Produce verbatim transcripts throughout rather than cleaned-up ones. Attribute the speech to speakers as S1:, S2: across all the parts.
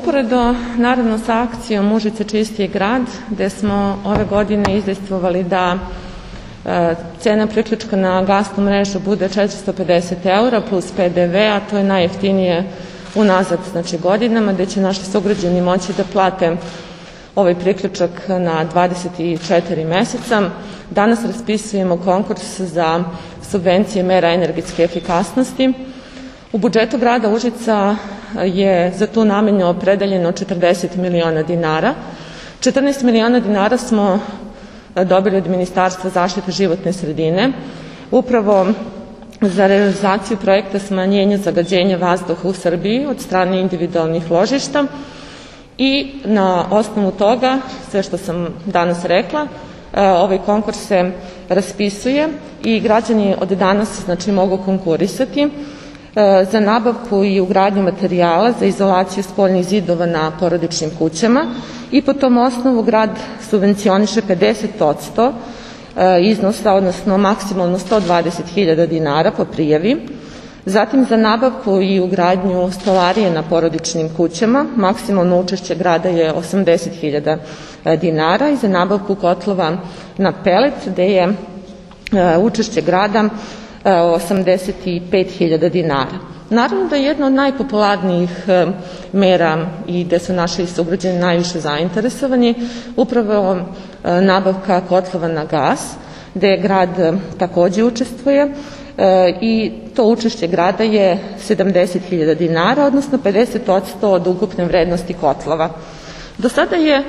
S1: Uporedo, naravno, sa akcijom Užice čisti grad, gde smo ove godine izdejstvovali da e, cena priključka na gasnu mrežu bude četiristo pedeset eura plus pe de ve, a to je najjeftinije unazad, znači godinama, gde će naši sugrađani moći da plate ovaj priključak na dvadeset četiri meseca. Danas raspisujemo konkurs za subvencije mera energetske efikasnosti. U budžetu grada Užica je za tu namenu opredeljeno četrdeset miliona dinara. četrnaest miliona dinara smo dobili od Ministarstva zaštite životne sredine, upravo za realizaciju projekta smanjenja zagađenja vazduha u Srbiji od strane individualnih ložišta i na osnovu toga, sve što sam danas rekla, ovaj konkurs se raspisuje i građani od danas znači, mogu konkurisati za nabavku i ugradnju materijala za izolaciju spoljnih zidova na porodičnim kućama i po tom osnovu grad subvencioniše pedeset posto iznosa, odnosno maksimalno sto dvadeset hiljada dinara po prijavi. Zatim za nabavku i ugradnju stolarije na porodičnim kućama maksimalno učešće grada je osamdeset hiljada dinara i za nabavku kotlova na pelet gde je učešće grada osamdeset pet hiljada dinara. Naravno da je jedna od najpopularnijih mera i gde su naši sugrađani najviše zainteresovani upravo nabavka kotlova na gas, gde grad takođe učestvuje i to učešće grada je sedamdeset hiljada dinara, odnosno pedeset posto od ukupne vrednosti kotlova. Do sada je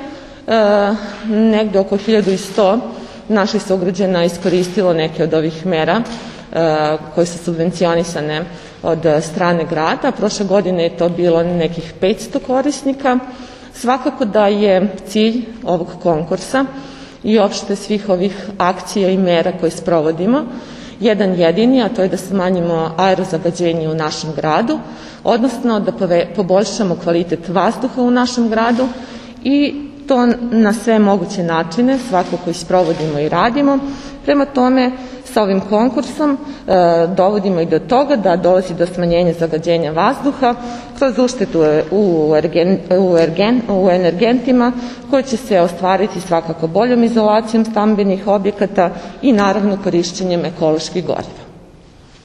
S1: negde oko hiljadu sto naših sugrađana iskoristilo neke od ovih mera koje su subvencionisane od strane grada. Prošle godine je to bilo nekih petsto korisnika. Svakako da je cilj ovog konkursa i opšte svih ovih akcija i mera koje sprovodimo jedan jedini, a to je da smanjimo aerozagađenje u našem gradu, odnosno da poboljšamo kvalitet vazduha u našem gradu i to na sve moguće načine, svakako i sprovodimo i radimo. Prema tome, sa ovim konkursom e, dovodimo i do toga da dolazi do smanjenja zagađenja vazduha kroz uštedu u, ergen, u, ergen, u energentima koje će se ostvariti svakako boljom izolacijom stambenih objekata i naravno korišćenjem ekoloških goriva.